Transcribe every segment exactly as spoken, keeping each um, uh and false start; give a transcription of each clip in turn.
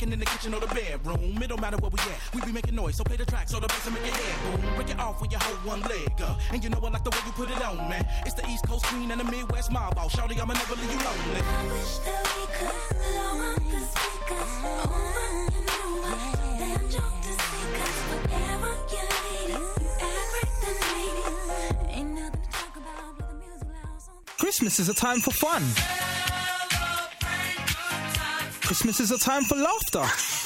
cooking in the kitchen or the bedroom. It don't matter where we at, we be making noise. So play the track so the bass will make your head boom. Break it off when you hold one leg up. And you know I like the way you put it on, man. It's the East Coast queen and the Midwest mob boss. Shawty, I'ma never leave you lonely. I wish that we could blow up the speakers over and over. Then joke to seek us whatever you need. Everything needed. Ain't nothing to talk about, but the music loud. Christmas is a time for fun. Christmas is a time for laughter.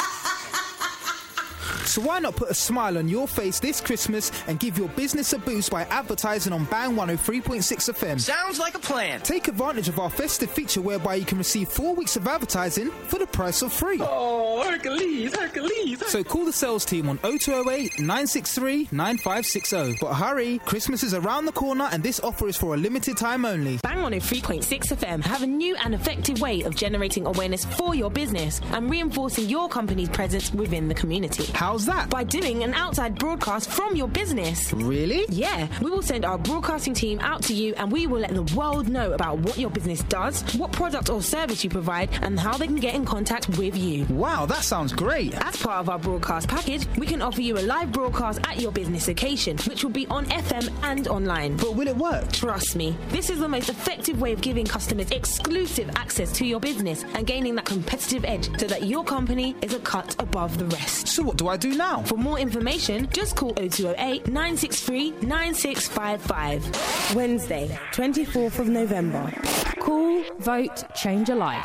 So why not put a smile on your face this Christmas and give your business a boost by advertising on Bang one oh three point six F M? Sounds like a plan. Take advantage of our festive feature whereby you can receive four weeks of advertising for the price of free. Oh, Hercules, Hercules. So call the sales team on oh two oh eight, nine six three, nine five six oh. But hurry, Christmas is around the corner and this offer is for a limited time only. Bang one oh three point six F M have a new and effective way of generating awareness for your business and reinforcing your company's presence within the community. How's that? By doing an outside broadcast from your business. Really? Yeah. We will send our broadcasting team out to you and we will let the world know about what your business does, what product or service you provide, and how they can get in contact with you. Wow, that sounds great. As part of our broadcast package, we can offer you a live broadcast at your business location, which will be on F M and online. But will it work? Trust me, this is the most effective way of giving customers exclusive access to your business and gaining that competitive edge so that your company is a cut above the rest. So what do I do now? For more information, just call oh two oh eight, nine six three, nine six five five. Wednesday, twenty-fourth of November. Call, vote, change a life.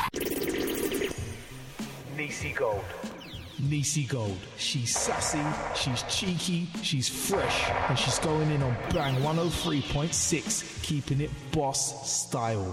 Niecy Gold. Niecy Gold. She's sassy, she's cheeky, she's fresh, and she's going in on Bang one oh three point six, keeping it boss style.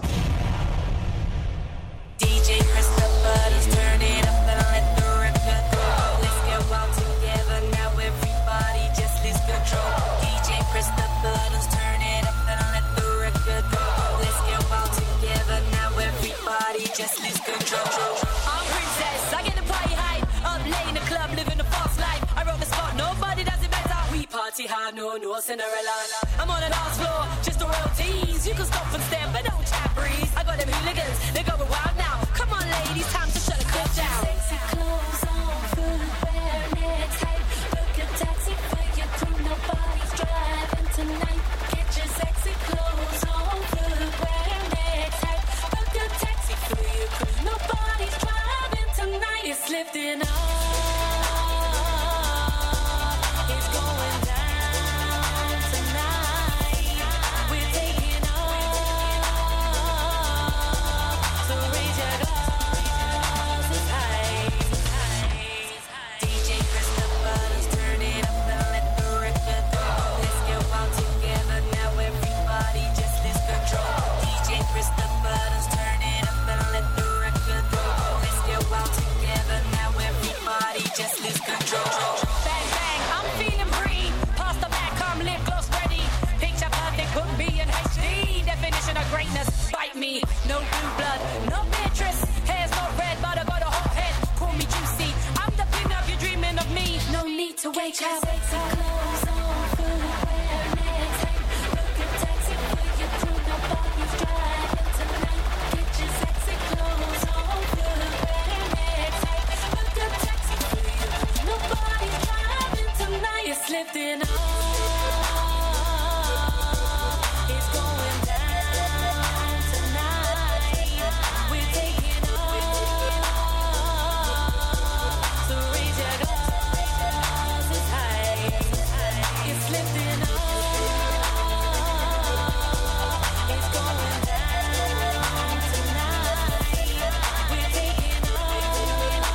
D J press the buttons, turn it up and let the record go. Let's get wild together now, everybody just lose control. D J press the buttons, turn it up and let the record go. Let's get wild together now, everybody just lose control. I'm Princess, I get the party hype, up late in the club, living a false life. I wrote the spot, nobody does it better. We party hard, no, no Cinderella. I'm on the dance floor, just the royalties. You can stop and stare, but don't chat breeze. I got them hooligans, they're going wild now. Come on, ladies, time to shut the club down. Sexy clothes on, footwear, neck tight. Book a taxi for your crew, nobody's driving tonight. Get your sexy clothes on, footwear, neck tight. Book a taxi for your crew, nobody's driving tonight. It's lifting up. It's going down tonight. We're taking off. So raise your glasses high. D J press the buttons, turn it up and let the record go. Let's get wild together now, everybody just lose control. D J press the buttons, turn it up and let the record go. Let's get wild together now, everybody just lose control. Bang bang, I'm feeling free. Pass the back, come lip gloss ready. Picture perfect, could be in H D. Definition of greatness, bite me. No blue blood, no Beatrice. Hair's not red, but I got a hot head. Call me juicy. I'm the pin up, you're dreaming of me. No need to wake up. Sexy clothes on, footwear, neck tight. Book a taxi for your crew, nobody's driving tonight. Get your sexy clothes on, footwear, neck tight. Book a taxi for your crew, nobody's driving tonight. It's lifting up. It's going down tonight. We're taking off. So raise your glasses high. It's lifting up. It's going down tonight. We're taking off.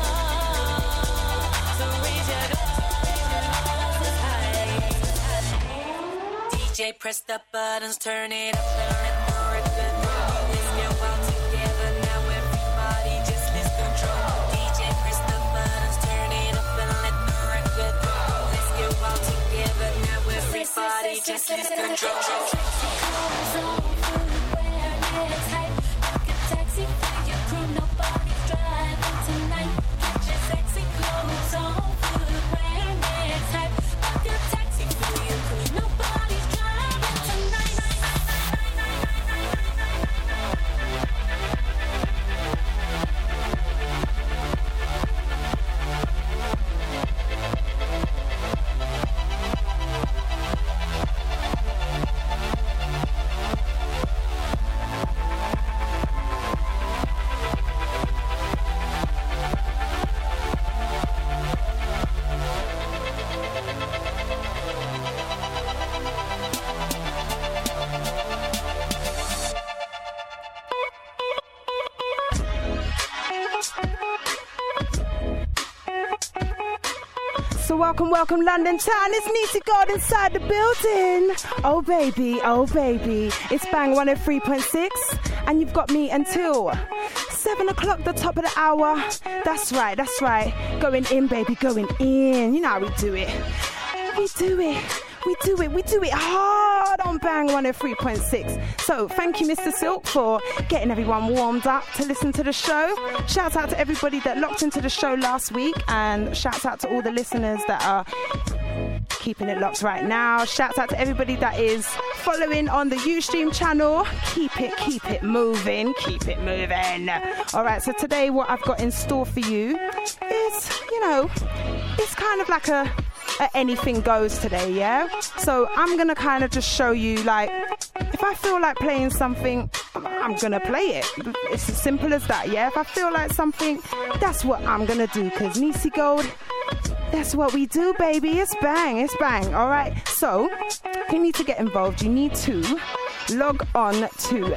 So raise your glasses high. D J press the buttons, turn it up and let the record go. Let's get wild together now, everybody just lose control. D J press the buttons, turn it up and let the record go. Let's get wild together now, everybody just lose control. Sexy clothes on, footwear, neck tight. Book a taxi for your crew, nobody's driving tonight. Get your sexy clothes on, footwear, neck tight. Book a taxi for your crew, nobody's driving tonight. So welcome, welcome, London town. It's Nisi God inside the building. Oh, baby, oh, baby. It's Bang one oh three point six. And you've got me until seven o'clock, the top of the hour. That's right, that's right. Going in, baby, going in. You know how we do it. We do it. We do it. We do it hard on Bang one oh three point six. So thank you, Mister Silk, for getting everyone warmed up to listen to the show. Shout out to everybody that locked into the show last week, and shout out to all the listeners that are keeping it locked right now. Shout out to everybody that is following on the Ustream channel. Keep it, keep it moving, keep it moving. All right, so today what I've got in store for you is, you know, it's kind of like a Uh, anything goes today, yeah? So I'm gonna kind of just show you, like, if I feel like playing something, I'm gonna play it. It's as simple as that, yeah? If I feel like something, that's what I'm gonna do, because Nisi Gold, that's what we do, baby. It's bang, it's bang, all right? So, you need to get involved. You need to log on to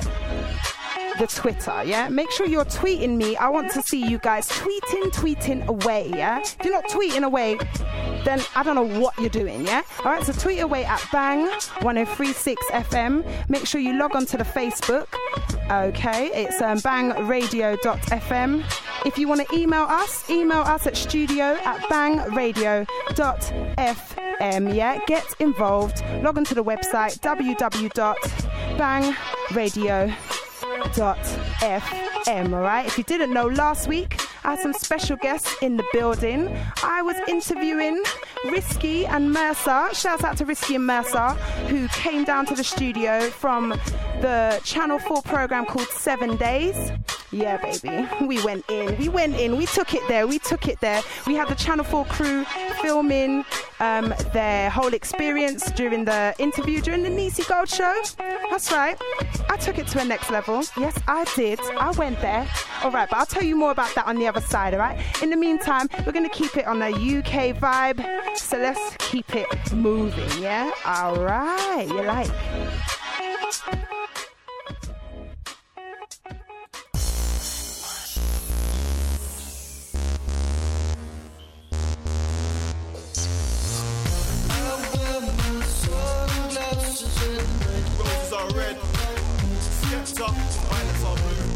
the Twitter, yeah? Make sure you're tweeting me. I want to see you guys tweeting, tweeting away, yeah? If you're not tweeting away, then I don't know what you're doing, yeah? All right, so tweet away at Bang one oh three point six F M. Make sure you log on to the Facebook, okay? It's um, bang radio dot f m. If you want to email us, email us at studio at bang radio dot f m, yeah? Get involved. Log on to the website, w w w dot bang radio dot f m, all right? If you didn't know, last week I had some special guests in the building. I was interviewing Risky and Mercer. Shout out to Risky and Mercer, who came down to the studio from the Channel four program called Seven Days. Yeah, baby, we went in, we went in, we took it there, we took it there. We had the Channel four crew filming um, their whole experience during the interview, during the Nisi Gold show. That's right, I took it to a next level. Yes, I did, I went there. All right, but I'll tell you more about that on the other side, all right? In the meantime, we're going to keep it on a U K vibe, so let's keep it moving, yeah? All right, you like? Roses are red, Skepta, violets are blue.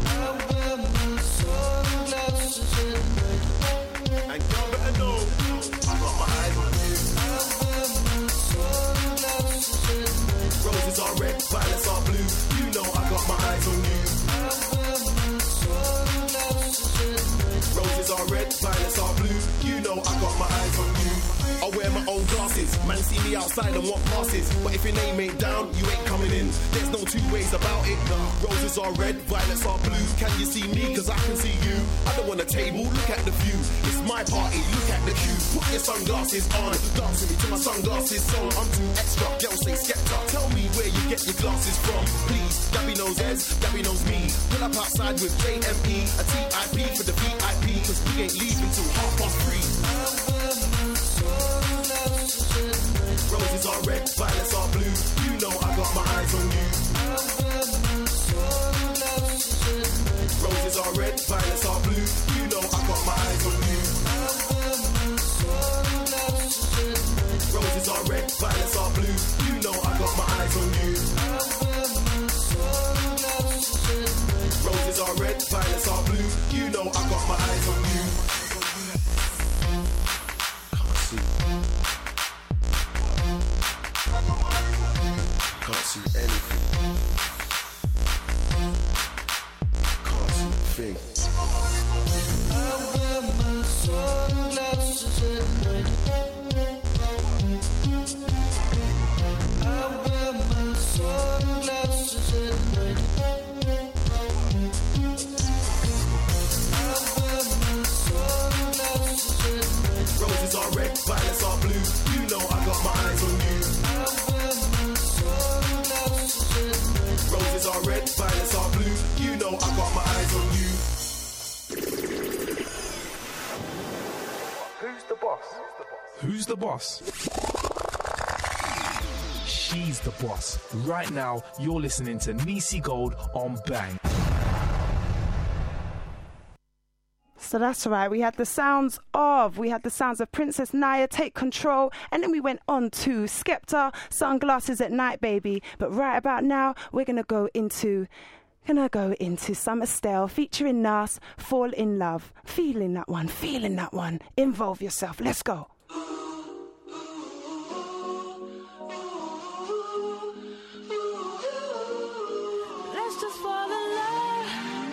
And girl better know, I got my eyes on you. Roses are red, violets are blue. You know I got my eyes on you. Roses are red, violets are blue. You know I got my eyes on you. I wear my own glasses. Man see me outside and want passes. But if your name ain't down, you ain't coming in. There's no two ways about it. Roses are red, violets are blue. Can you see me? Cause I can see you. I don't want a table, look at the view. It's my party, look at the queue. Put your sunglasses on. Dance with me till my sunglasses on. I'm too extra, girl say Skepta. Tell me where you get your glasses from. Please, Gabby knows Ez, Gabby knows me. Pull up outside with J M E. A T I P for the V I P. Cause we ain't leaving till half past three. Roses are red, violets are blue. You know I got my eyes on you. Roses are red, violets are blue. You know I got my eyes on you. Roses are red, violets are blue. You know I got my eyes on you. Roses are red, violets are blue. You know I got my eyes on you. Can't see anything. Can't see a thing. I wear my sunglasses at night. I wear my sunglasses at night. I wear my sunglasses at night. Roses are red, violets are blue. You know I got my eyes on you. Roses are red, violets are blue. You know I got my eyes on you. Who's the boss? Who's the boss? She's the boss. Right now, you're listening to Nisi Gold on Bang. So that's right. We had the sounds of, we had the sounds of Princess Naya, Take Control, and then we went on to Skepta, Sunglasses at Night, baby. But right about now, we're gonna go into, gonna go into some Estelle featuring Nas, Fall in Love. Feeling that one, feeling that one. Involve yourself. Let's go. Let's just fall in love.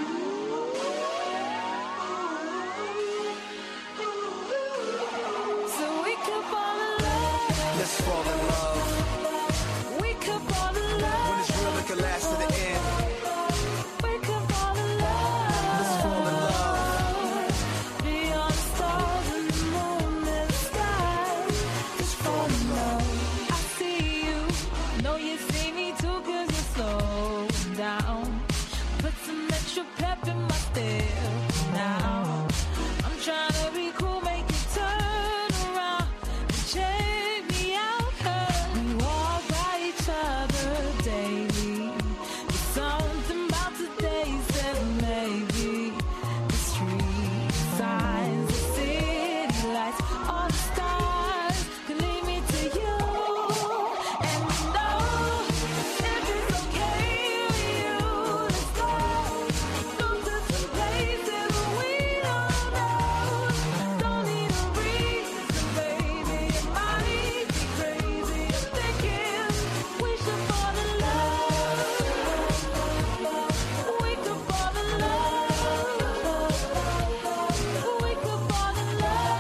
So we could fall in love. Let's fall in love. We could fall in love. When it's real, it can last to the end. We could fall in love. Let's fall in love. Beyond stars and the moon and the sky. Just fall in love. I see you. Know you see me too, cause you're slow down. Put some extra pep in my step now. I'm trying to be cool, make you turn around and check me out. 'Cause we walk by each other daily. There's something about today says maybe the street signs, the city lights, all the stars can lead me to you. And we know if it's okay with you, let's go. Go to some places we don't know. Don't need a reason, baby. It might be crazy. I'm thinking we should fall in love. We could fall in love. We could fall in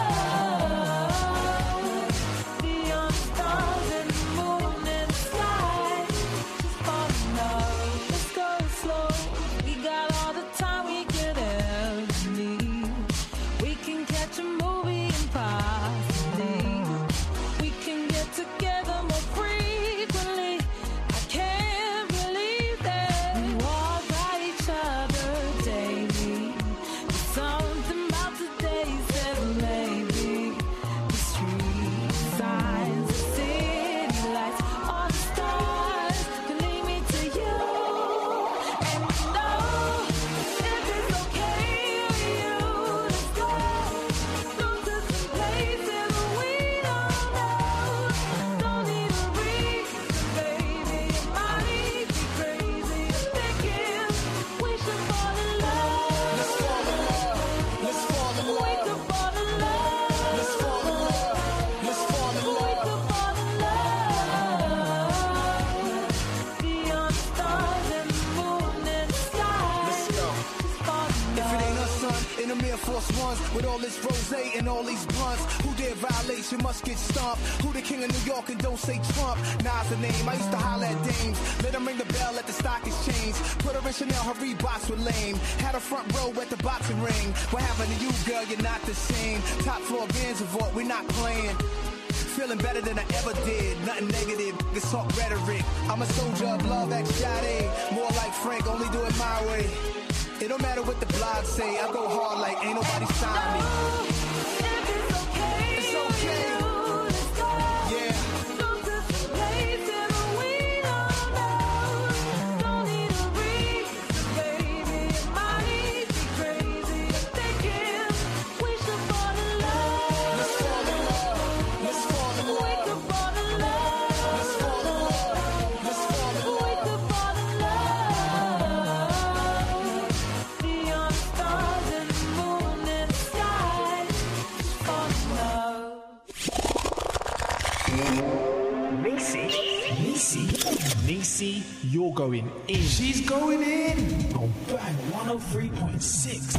love. Beyond the stars and the moon and the sky. Just fall in love. Let's go slow. We got all the time we could ever need. We can catch a movie and possibly we can get together more frequently. I can't believe that we walk by each other daily. There's something about today says maybe the street signs, the city lights, all the stars can lead me to you. And we know if it's okay with you, let's go. Go to some places we don't know. Don't need a reason, baby. It might be crazy. I'm thinking we should fall in love. Let's fall in love. Let's fall in We love. could fall in love. Let's fall in love. Let's fall in We love. could fall in love. Beyond the stars and the moon and the sky. Let's go. Just fall in If it ain't love. us, son, in the Air Force Ones with all this rose and all these blunts, who dare violation must get stomped. Who the king of New York and don't say Trump? Nas the name. I used to holler at dames. Let them ring the bell at the stock exchange. Put her in Chanel, her Reeboks were lame. Had a front row at the boxing ring. What happened to you, girl? You're not the same. Top floor bands of what? We're not playing. Feeling better than I ever did. Nothing negative, it's talk rhetoric. I'm a soldier of love, ex-Jade. More like Frank, only do it my way. It don't matter what the blogs say. I go hard like ain't nobody stopping me. If it's okay It's okay. with you, let's go. Yeah. Go to some places we don't know. Don't need a reason, baby. It might be crazy. I'm thinking we should fall in love. Let's fall in love. Let's fall in We love. could fall in love. Let's fall in love. Let's fall in We love. could fall in love. Beyond the stars and the moon and the sky. Just fall in love. Nisi, Nisi, Nisi, you're going in. She's going in on Bang one oh three point six.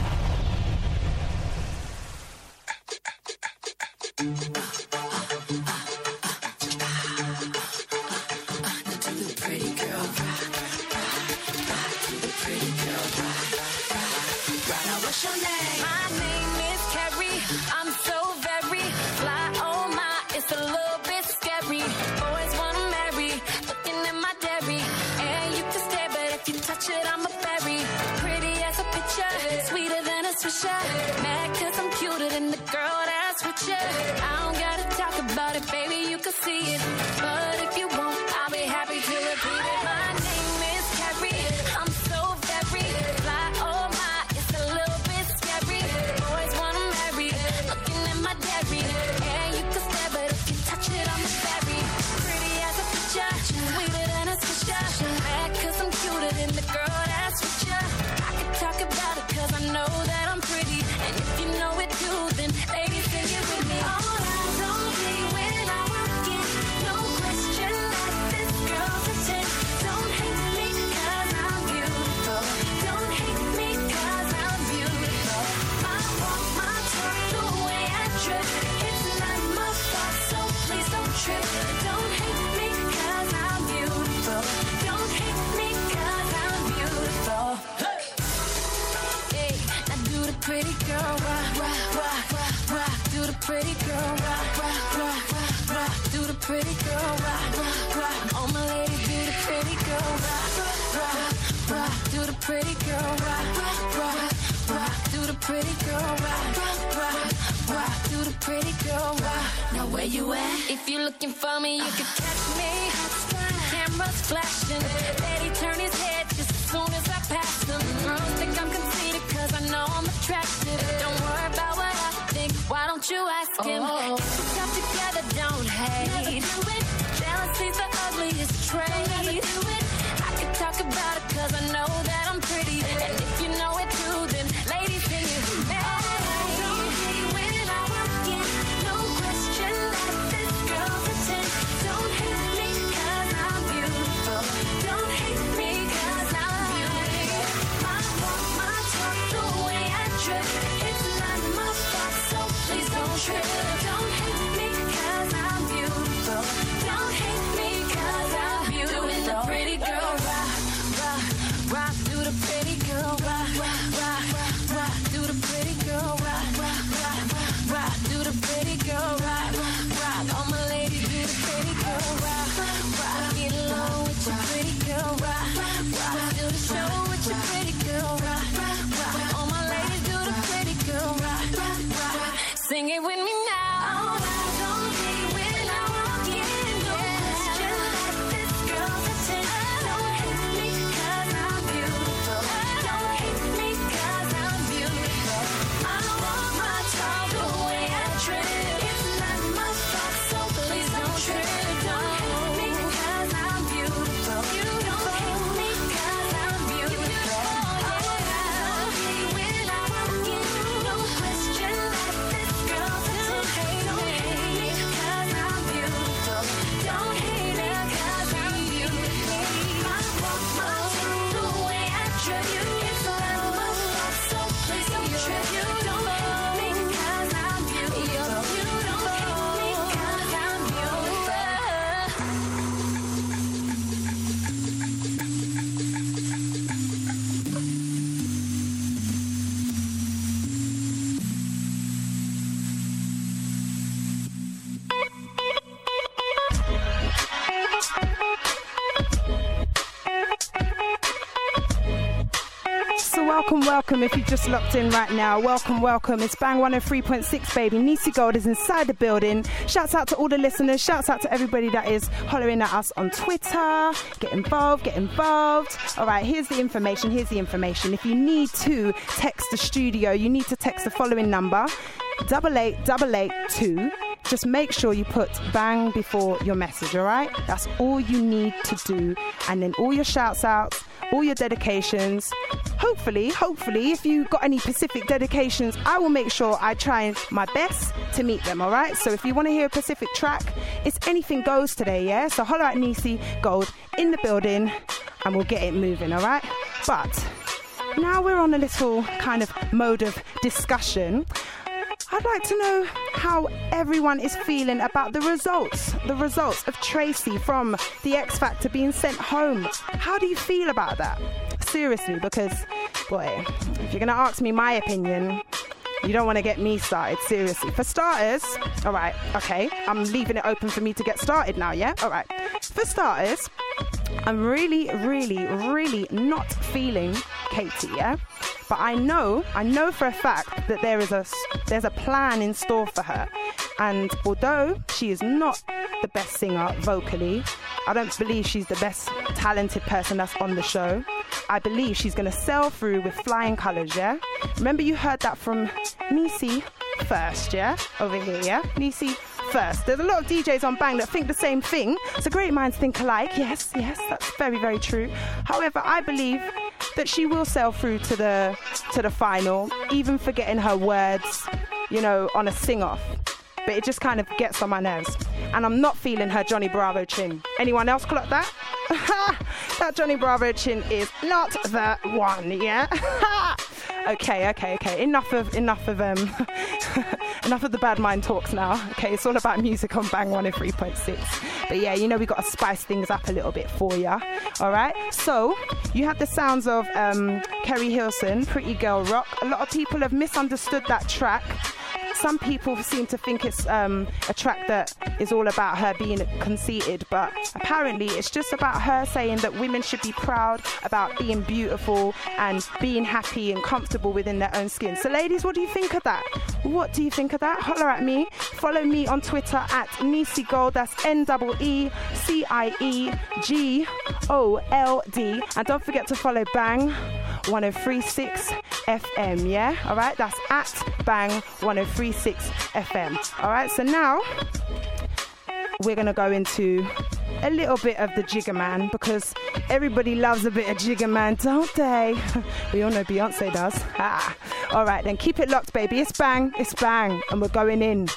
What's your name? My name is Carrie. I'm so very fly. Oh my, it's a little bit scary. Boys wanna marry, looking at my dairy. And you can stare, but if you touch it, I'm a berry. Pretty as a picture, sweeter than a swisher. Mad cause I'm cuter than the girl that's with you. I don't gotta talk about it, baby, you can see it. But if you won't, I'll be happy to repeat it. My name is Carrie. I'm so very fly. Oh my, it's a little bit scary. pretty girl rock, rock, rock, rock, rock. Do the pretty girl rock, rock, rock. All my ladies do the pretty girl rock, rock, rock. Do the pretty girl rock, rock, rock, rock. Do the pretty girl rock, rock, rock, rock. Do the pretty girl rock. Now where you at? If you're looking for me, you can catch me. Cameras flashing, Daddy turn his head just as soon as I pass them. Girls think I'm conceited cause I know I'm attractive. Don't worry about what I think, why don't you ask him? Oh. Get yourself together, don't hate. Jealousy's the ugliest trait. I could talk about it cause I know that I'm pretty. And if you know it too, then ladies, can you hate? Don't hate when I walk in, no question that this girl's a ten. Don't hate me cause I'm beautiful. Don't hate me cause I'm beautiful. My walk, my talk, the way I trip, it's not my fault, so please don't trip. Don't hate me cause I'm beautiful. Don't hate me cause I'm beautiful. Doing the pretty girl rock, rock, rock. Do the pretty girl rock, rock, rock. Do the pretty girl rock, rock, rock. Do the pretty girl rock, rock. All my ladies do the pretty girl rock, rock. Get along with your pretty girl rock, rock. Do the show with your pretty girl rock, rock. All my ladies do the pretty girl rock, rock. Sing it with me now. Don't hate when I walk in, no question that this girl's a ten. Don't hate me cause I'm beautiful. Don't hate me cause I'm beautiful. I walk my talk the way I trip. It's not my fault, so please don't trip. Don't hate me cause I'm beautiful. You don't hate me cause I'm beautiful. Don't hate when I walk in, no question that this girl's a ten. Don't hate me cause I'm beautiful. Don't hate me cause I'm beautiful. I walk my talk the way I trip. It's not my fault, so please don't trip. You don't hate me cause I'm beautiful. You don't hate me cause I'm beautiful. So welcome, welcome. If you just locked in right now, welcome, welcome. It's Bang one oh three point six, baby. Nisi Gold is inside the building. Shouts out to all the listeners. Shouts out to everybody that is hollering at us on Twitter. Get involved, get involved. All right, here's the information. Here's the information. If you need to text the studio, you need to text the following number, double eight double eight two. Just make sure you put bang before your message, all right? That's all you need to do. And then all your shouts outs, all your dedications. Hopefully, hopefully, if you got any Pacific dedications, I will make sure I try my best to meet them, all right? So if you want to hear a Pacific track, it's anything goes today, yeah? So holler at Nisi Gold in the building and we'll get it moving, all right? But now we're on a little kind of mode of discussion. I'd like to know how everyone is feeling about the results, the results of Tracy from the X Factor being sent home. How do you feel about that? Seriously, because, boy, if you're going to ask me my opinion, you don't want to get me started, seriously. For starters, all right, okay, I'm leaving it open for me to get started now, yeah? All right. For starters, I'm really, really, really not feeling Katie, yeah? But I know, I know for a fact that there is a, there's a plan in store for her. And although she is not the best singer vocally, I don't believe she's the best talented person that's on the show. I believe she's going to sail through with flying colours, yeah? Remember you heard that from Nisi first, yeah? Over here, yeah? Nisi first. There's a lot of D Js on Bang that think the same thing. So great minds think alike. Yes, yes, that's very, very true. However, I believe that she will sail through to the to the final, even forgetting her words, you know, on a sing-off. But it just kind of gets on my nerves. And I'm not feeling her Johnny Bravo chin. Anyone else clock that? That Johnny Bravo chin is not the one, yeah? okay, okay, okay. Enough of enough of um enough of the bad mind talks now. Okay, it's all about music on Bang one oh three point six. But yeah, you know we got to spice things up a little bit for ya. All right. So you have the sounds of um, Kerry Hilson, Pretty Girl Rock. A lot of people have misunderstood that track. some people seem to think it's um, a track that is all about her being conceited, but apparently it's just about her saying that women should be proud about being beautiful and being happy and comfortable within their own skin. So ladies, what do you think of that? What do you think of that? Holler at me. Follow me on Twitter at Niecy Gold. That's N E E C I E G O L D. And don't forget to follow Bang one oh three point six F M, yeah? All right, that's at Bang one oh three point six F M. All right, so now we're going to go into a little bit of the Jigga Man, because everybody loves a bit of Jigga Man, don't they? We all know Beyonce does. Ah. All right, then keep it locked, baby. It's Bang, it's Bang, and we're going in.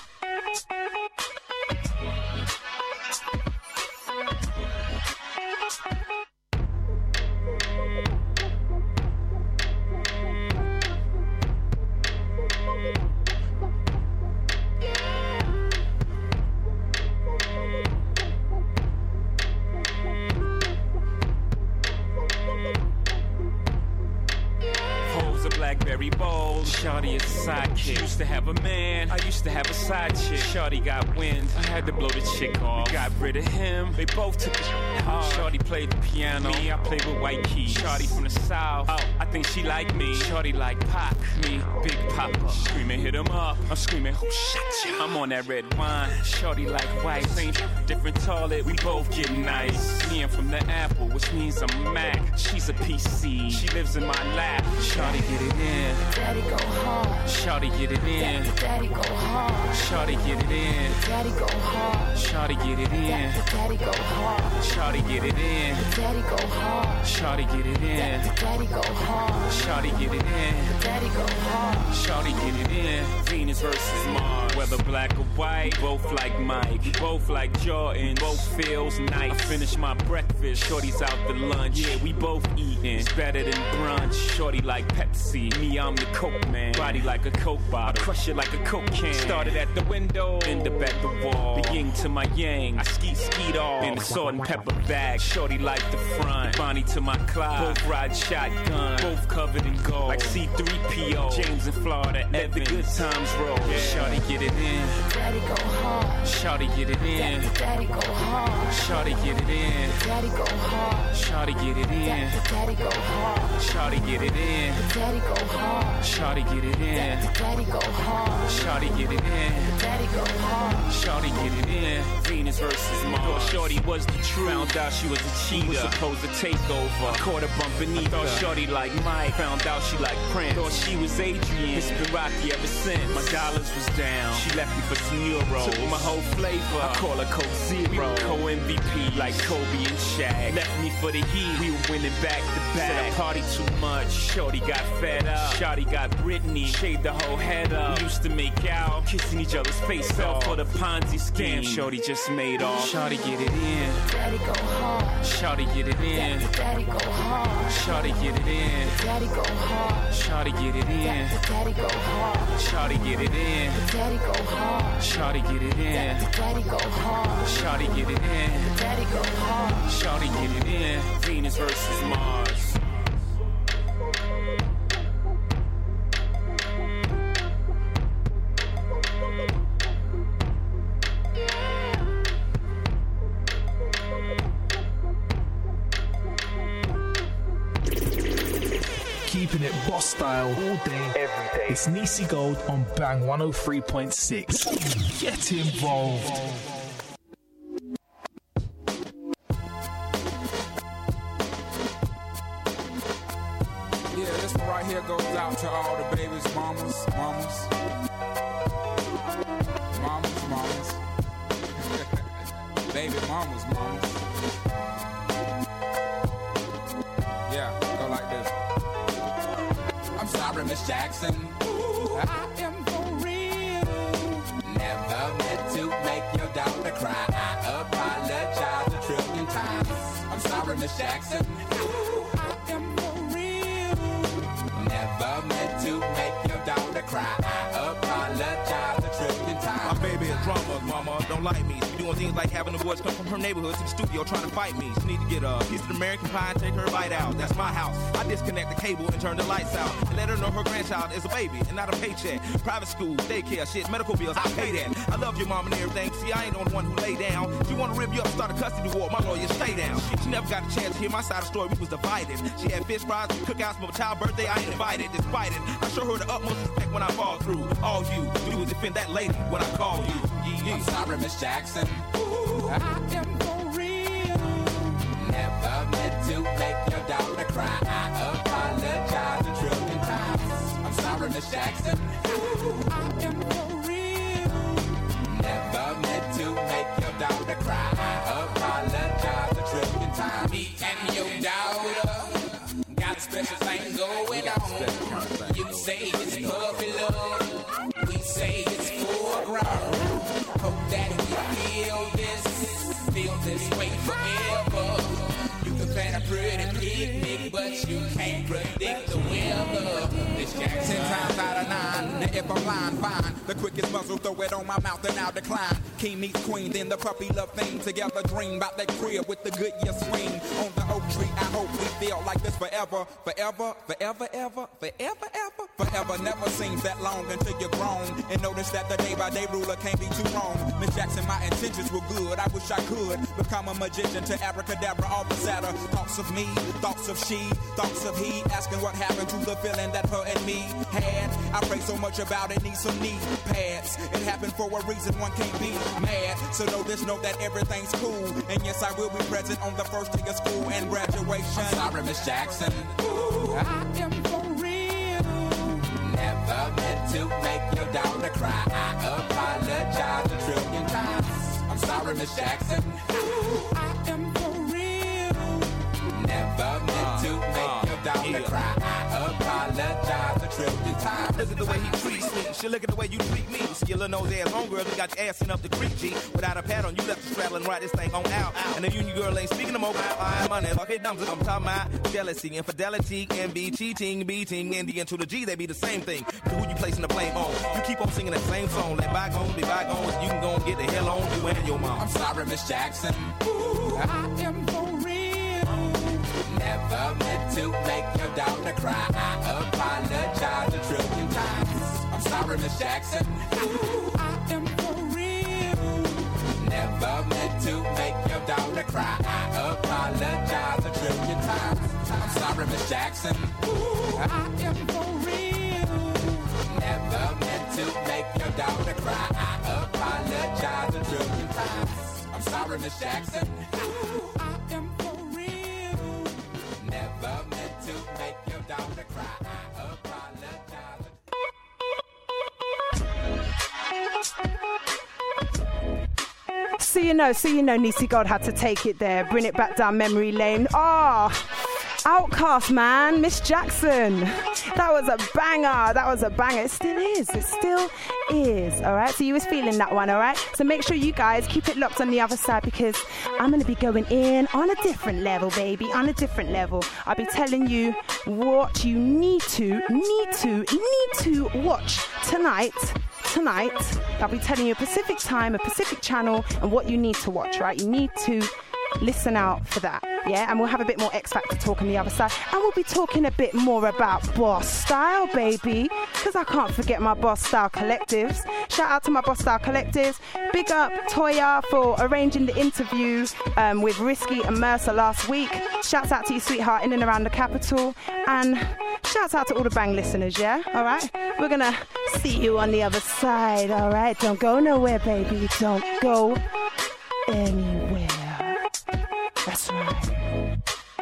Blackberry bold, Shawty is a sidekick. Used to have a man, I used to have a side chick. Shawty got wind, I had to blow the chick off. We got rid of him, they both took it hard. Shawty played the piano, me, I played with white keys. Shawty from the south, oh, I think she like me. Shawty like Pac, me, Big Papa. Screaming, hit him up, I'm screaming, who shot you? I'm on that red wine, Shawty like white. Same different toilet, we both get nice. Me, I'm from the Apple, which means I'm Mac. She's a P C, she lives in my lap. Shawty get it in, Daddy go hard. Shawty get it in, Daddy go hard. Shawty get it in, Daddy go hard. Shawty get it in, Daddy go hard. Shawty get it in, Daddy go hard. Shawty get it in, Daddy go hard. Shawty get it in, Daddy go hard. Shawty get it in. Venus versus Mars, whether black or white, both like Mike, both like Jordan, both feels nice. I finish my breakfast, Shorty's out to lunch. Yeah, we both eating, it's better than brunch. Shorty like Pepsi, me I'm the Coke man. Body like a Coke bottle, crush it like a Coke can. Started at the window, end up at the wall. The yin to my yang, I skeet skeet off in the salt and pepper bag. Shorty like the front, Bonnie to my Clyde. Both ride shotgun, both covered in gold, like C three P O. James in Florida, let the good times roll. Yeah. Shorty get it in, Daddy go hard. Shorty get it in, Daddy go hard. Shorty get it in, Daddy go hard. Shorty get it in, Daddy go hard. Shorty get it in, Daddy go hard. Shorty get it in, Daddy go hard. Shorty get it in, Daddy go hard. Shorty get it in. Venus versus Mars. Thought Shorty was the truth. Found out she was a cheater. Was supposed to take over. I caught her bumping either. Thought Shorty like Mike. Found out she like Prince. Thought she was Adrian. It's been rocky ever since. My dollars was down. She left me for some euros. Took my whole flavor. I call her Coke Zero. We were co-M V P like Kobe and Shaq. Left me for the Heat. We were winning back to back. Said I party too much. Shorty got fed up. Shorty got Britney. Shaved the whole head up. We used to make out, kissing each other's face. Fell for the Ponzi scheme. Shorty just made off. Shorty get it in. Daddy go hard. Shorty get it in. Daddy go hard. Shorty get it in. Daddy go hard. Shorty get it in. Daddy go hard. Shorty get it in. Daddy go hard. Shorty get it in. Daddy go hard. Shorty get it in. Daddy go hard. Shorty get it in. Venus versus Mars. Keeping it boss style all day, every day. It's Niecy Gold on Bang one oh three point six. Get involved. Yeah, this one right here goes out to all the babies, mamas, mamas, mamas, mamas, baby mamas, mamas. Yeah, go like this. I'm sorry, Miss Jackson. Ooh, I am for real. Never meant to make your daughter cry. I apologize a trillion times. I'm sorry, Miss Jackson. Ooh, I am for real. Never meant to make your daughter cry. I apologize a trillion times. My baby is drama, mama. Don't don't like me. She doing things like having the boys come from her neighborhood to the studio trying to fight me. She need to get a piece of the American pie and take her bite out. That's my house. I disconnect the cable and turn the lights out and let her know her grandchild is a baby and not a paycheck. Private school, daycare, shit, medical bills, I pay that. I love your mom and everything. See, I ain't the one who lay down. She wanna rip you up, start a custody war. My lawyer, stay down. She, she never got a chance to hear my side of the story. We was divided. She had fish fries, cookouts for my child's birthday. I ain't invited. Despite it, I show her the utmost respect when I fall through. All you do is defend that lady when I call you. Yeah, yeah. I'm sorry, Miss Jackson. Ooh, I am for real. Never meant to make your daughter cry. I apologize a trillion times. I'm sorry, Miss Jackson. Ooh, I am for real. Never meant to make your daughter cry. I apologize a trillion times. Me and your daughter got a special thing going on. You say it's puppy love. We say it's full grown. Hope that we feel this, feel this way forever. You can plan a pretty picnic, but you can't predict the weather. This Jackson times out of nine. Now if I'm lying, fine. The quickest muzzle, throw it on my mouth and I'll decline. King meets queen, then the puppy love thing. Together dream about that crib with the good year swing. On the oak tree, I hope we feel like this forever. Forever, forever, ever, forever, ever. Forever never seems that long until you're grown. And notice that the day by day ruler can't be too wrong. Miss Jackson, my intentions were good. I wish I could become a magician to abracadabra, all the sadder. Thoughts of me, thoughts of she, thoughts of he. Asking what happened to the feeling that her and me had. I pray so much about it, need some knee pads. It happened for a reason, one can't be mad. So know this, know that everything's cool. And yes, I will be present on the first day of school and graduation. I'm sorry, Miss Jackson. Ooh, I am for real. Never meant to make your daughter cry. I apologize a trillion times. I'm sorry, Miss Jackson. Ooh, I am for real. Never meant to make your daughter cry. I apologize a trillion times. Look at the way he treats me. She look at the way you treat me. See your little nose ass homegirl, you got your ass in up the creek, G. Without a pad on, you left the straddle and ride this thing on out. And the union girl ain't speaking no more. I money. Okay, dumb. I'm talking about jealousy, infidelity, envy, cheating, beating, and the N to the G, they be the same thing. So who you placing the blame on? You keep on singing that same song. Let bygones be bygones. You can go and get the hell on you and your mom. I'm sorry, Miss Jackson. Ooh, I am for real. Never meant to make your daughter cry. I apologize a trillion times. I'm sorry, Miss Jackson. Ooh, I am for real. Never meant to make your daughter cry. I apologize a trillion times. I'm sorry, Miss Jackson. Ooh, I am for real. Never meant to make your daughter cry. I apologize a trillion times. I'm sorry, Miss Jackson. Ooh, I am for real. Never meant to make your daughter cry. I apologize. So you know, so you know, Niecy God had to take it there, bring it back down memory lane. Ah, oh, Outcast, man, Miss Jackson. That was a banger. That was a banger. It still is. It still is. All right. So you was feeling that one. All right. So make sure you guys keep it locked on the other side because I'm gonna be going in on a different level, baby. On a different level. I'll be telling you what you need to, need to, need to watch tonight. Tonight, I'll be telling you a Pacific time, a Pacific channel, and what you need to watch, right? You need to listen out for that, yeah? And we'll have a bit more X Factor talk on the other side. And we'll be talking a bit more about Boss Style, baby, because I can't forget my Boss Style collectives. Shout out to my Boss Style collectives. Big up Toya for arranging the interview um, with Risky and Mercer last week. Shouts out to you, sweetheart, in and around the capital. And shouts out to all the Bang listeners, yeah? All right? We're going to see you on the other side, all right? Don't go nowhere, baby. Don't go anywhere. That's right.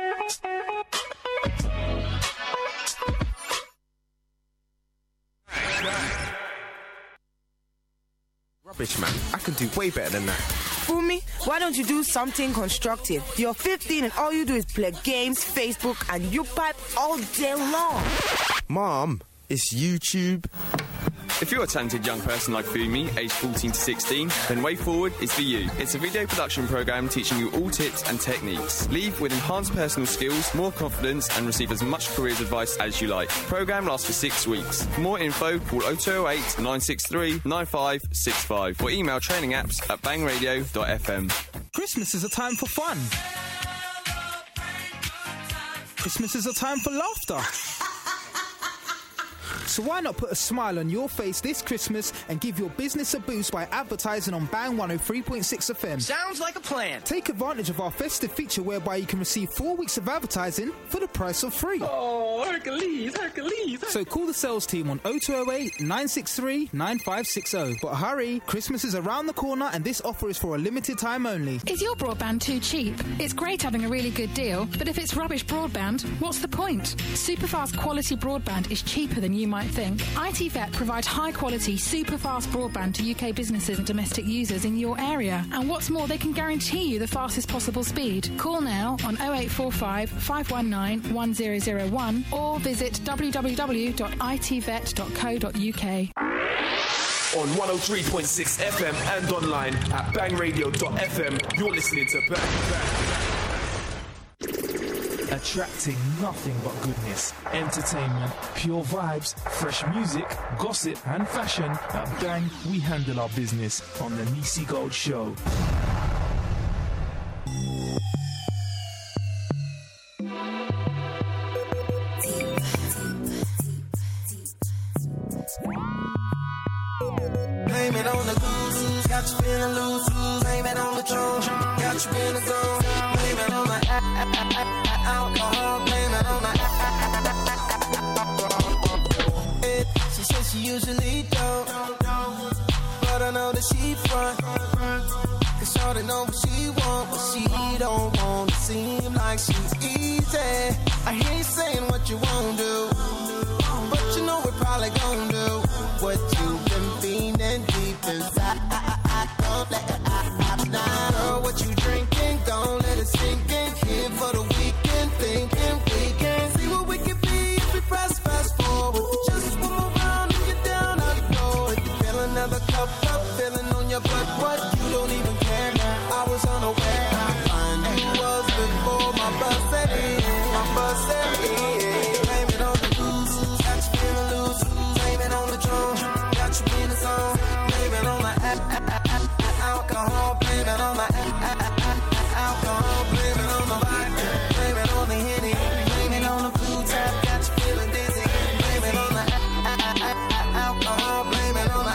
Rubbish, man. I can do way better than that. Fool me? Why don't you do something constructive? You're fifteen and all you do is play games, Facebook, and you pipe all day long. Mom, it's YouTube. If you're a talented young person like Fumi, aged fourteen to sixteen, then Way Forward is for you. It's a video production program teaching you all tips and techniques. Leave with enhanced personal skills, more confidence, and receive as much careers advice as you like. Program lasts for six weeks. For more info, call oh two oh eight, nine six three, nine five six five or email training apps at bang radio dot f m. Christmas is a time for fun. Christmas is a time for laughter. So why not put a smile on your face this Christmas and give your business a boost by advertising on Bang one oh three point six F M? Sounds like a plan. Take advantage of our festive feature whereby you can receive four weeks of advertising for the price of three. Oh, Hercules, Hercules. So call the sales team on oh two oh eight, nine six three, nine five six oh. But hurry, Christmas is around the corner and this offer is for a limited time only. Is your broadband too cheap? It's great having a really good deal, but if it's rubbish broadband, what's the point? Superfast quality broadband is cheaper than you might think. I T Vet provide high-quality, super-fast broadband to U K businesses and domestic users in your area. And what's more, they can guarantee you the fastest possible speed. Call now on oh eight four five, five one nine, one oh oh one or visit w w w dot i t vet dot co dot u k. On one oh three point six F M and online at bang radio dot f m, you're listening to Bang Bang. Attracting nothing but goodness, entertainment, pure vibes, fresh music, gossip and fashion. At Bang, we handle our business on the Nisi Gold Show. Blame it on the goose, got you feeling loose. Blame it on the throne, got you in the zone. Blame it on the alcohol, blame it on the She says she usually don't, but I know that she front. Cause shorty know what she want, but she don't want to seem like she's easy. I hear you saying what you won't do, but you know we're probably gonna do what you've been feeling deep inside. Don't let it out now. Girl, what you drinking? Don't let it sink in. Here for the weekend, thinking we can see what we can be if we press fast forward. Just one more round and get down out the door. If you feel another cup up, feeling on your butt, what? You don't even care now. I was unaware. I find you was before my bus set in. My bus set in. Blame it on the booze, got you feeling loose. Blame it on the drum, got you in the zone. Blame it on the alcohol, blame it on the alcohol, blame it on the vodka, blame it on the Henny, blame it on the blue tap, got you feeling dizzy. Blame it on the alcohol, blame it on the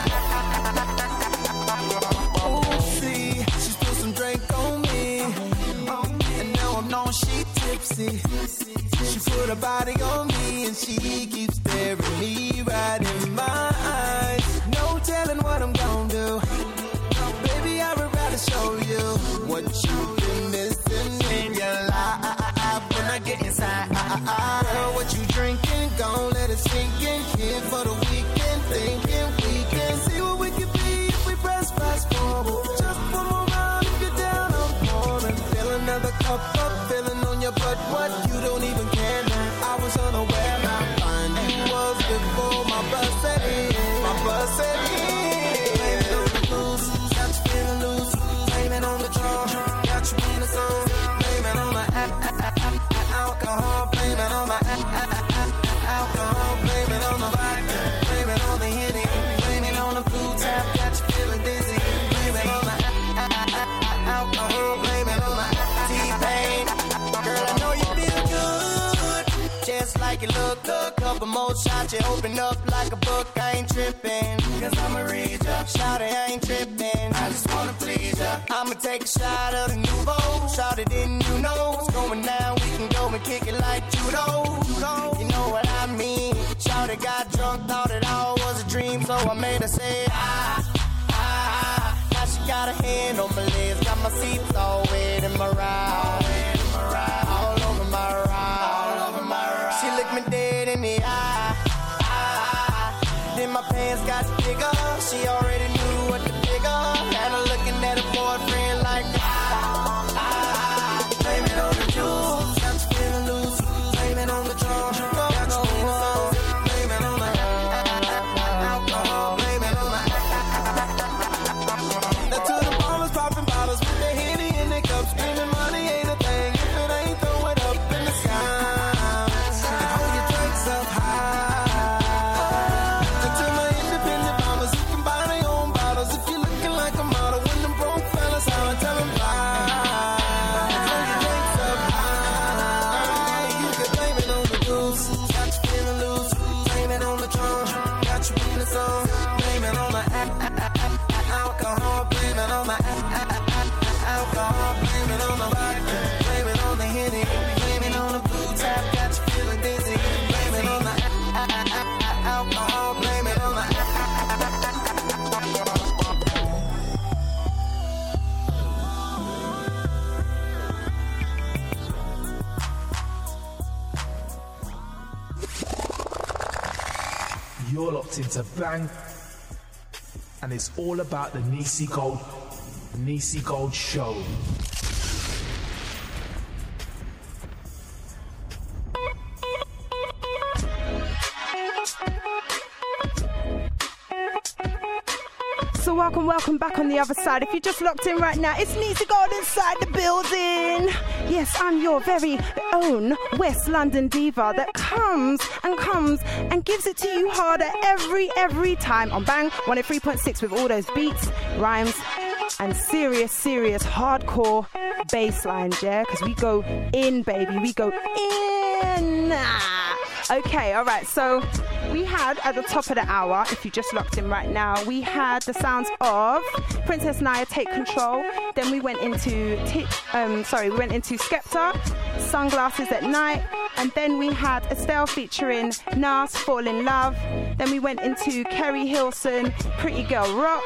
oh, see, she spilled some drink on me, and now I'm knowing she tipsy. She put her body on me, and she keeps staring me right in my eyes. No telling what I'm gonna do. Baby, I would rather show you what you've been missing in your life. When I get inside, girl, what you drinking? Gon' let it sink in. Here for the weekend, thinking we can see what we can be if we press fast forward. Just one more round if you're down on board and fill another cup up, feeling on your butt. What? You don't even care now. I was unaware. I find you was before my bus set in. My bus set in. Blame it on the blues, got you feeling loose. Blame it on the drum, got you in the zone. Blame it on the alcohol, blame it on the alcohol, blame it on the vodka, blame it on the Henny, blame it on the blue tap, got you feeling dizzy. Blame it on the alcohol, blame it on the T-Pain. Girl, I know you feel good, just like you look good. Couple more shots, you open up like a book. I ain't tripping, cause I'ma read ya. Shout it, I ain't tripping, I just wanna please ya. I'ma take a shot of the nouveau. Shout it, didn't you know what's going down? We can go and kick it like judo. You know what I mean? Shout it, got drunk, thought it all was a dream, so I made her say ah, ah. Now she got her hand on my legs, got my seats all wet in my ride. All over my ride. She looked me dead in the eye. Then my pants got bigger. She already knew what to figure. Had her looking at her boyfriend like ah, ah. Blame it on the juice, got you feeling loose. Blame it on the drum, got you in the zone. Blame it on the alcohol. locked into Bang, and it's all about the Nisi Gold, Nisi Gold Show. So welcome, welcome back on the other side. If you just locked in right now, it's Nisi Gold inside the building. Yes, I'm your very own West London diva that comes and comes and gives it to you harder every, every time on Bang one oh three point six with all those beats, rhymes, and serious, serious hardcore bass lines, yeah? Because we go in, baby. We go in. Okay, all right. So we had at the top of the hour, if you just locked in right now, we had the sounds of Princess Naya, Take Control. Then we went into, t- um, sorry, we went into Skepta, Sunglasses at Night. And then we had Estelle featuring Nas, Fall in Love. Then we went into Kerry Hilson, Pretty Girl Rock.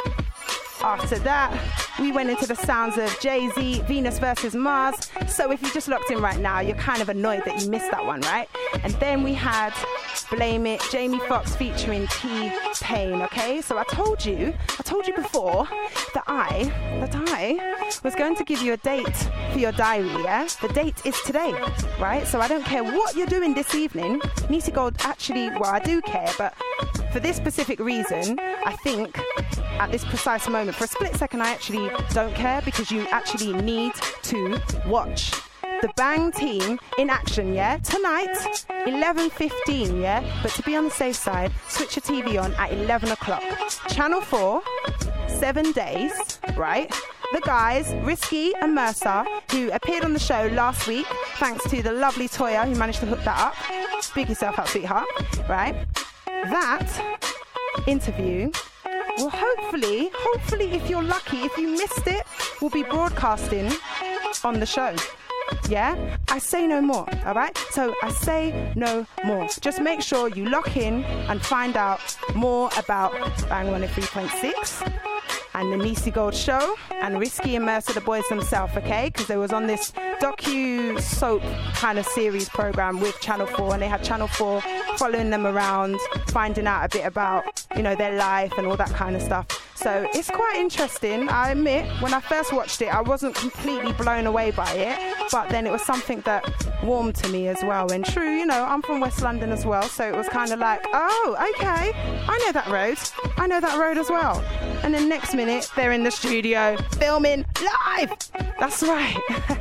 After that, we went into the sounds of Jay-Z, Venus versus Mars. So if you just locked in right now, you're kind of annoyed that you missed that one, right? And then we had Blame It, Jamie Foxx featuring T-Pain, okay? So I told you, I told you before that I, that I was going to give you a date for your diary, yeah? The date is today, right? So I don't care what you're doing this evening. Nisi Gold actually, well, I do care, but for this specific reason, I think at this precise moment, for a split second, I actually don't care, because you actually need to watch the Bang team in action, yeah? Tonight, eleven fifteen, yeah? But to be on the safe side, switch your T V on at eleven o'clock. Channel four, seven days, right? The guys, Risky and Mercer, who appeared on the show last week, thanks to the lovely Toya, who managed to hook that up. Big yourself up, sweetheart, right? That interview will hopefully, hopefully, if you're lucky, if you missed it, will be broadcasting on the show. Yeah? I say no more, all right? So I say no more. Just make sure you lock in and find out more about Bang one oh three point six and the Nisi Gold Show and Risky and Mercer, the boys themselves, okay? Because they was on this docu-soap kind of series program with Channel four, and they had Channel four following them around, finding out a bit about, you know, their life and all that kind of stuff. So it's quite interesting. I admit, when I first watched it, I wasn't completely blown away by it, but then it was something that warmed to me as well. And true, you know, I'm from West London as well, so it was kind of like, oh, okay, I know that road. I know that road as well. And then next minute, they're in the studio filming live. That's right.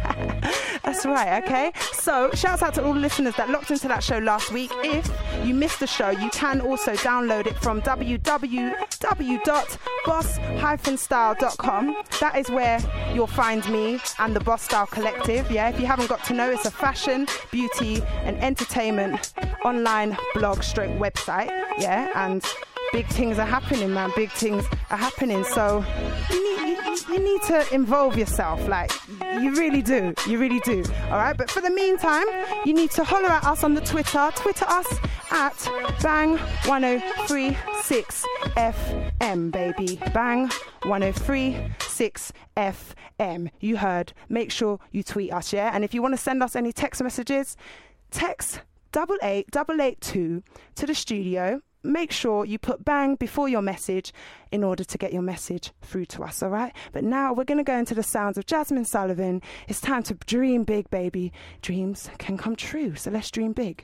That's right, okay? So, shouts out to all the listeners that locked into that show last week. If you missed the show, you can also download it from w w w dot boss dash style dot com. That is where you'll find me and the Boss Style Collective, yeah? If you haven't got to know, it's a fashion, beauty, and entertainment online blog stroke website, yeah? And big things are happening, man. Big things are happening. So you need, you, you need to involve yourself. Like, you really do. You really do. All right. But for the meantime, you need to holler at us on the Twitter. Twitter us at Bang one oh three six F M, baby. Bang one oh three six F M. You heard. Make sure you tweet us, yeah? And if you want to send us any text messages, text double eight double eight two to the studio. Make sure you put Bang before your message in order to get your message through to us, all right? But now we're going to go into the sounds of Jasmine Sullivan. It's time to dream big, baby. Dreams can come true, so let's dream big.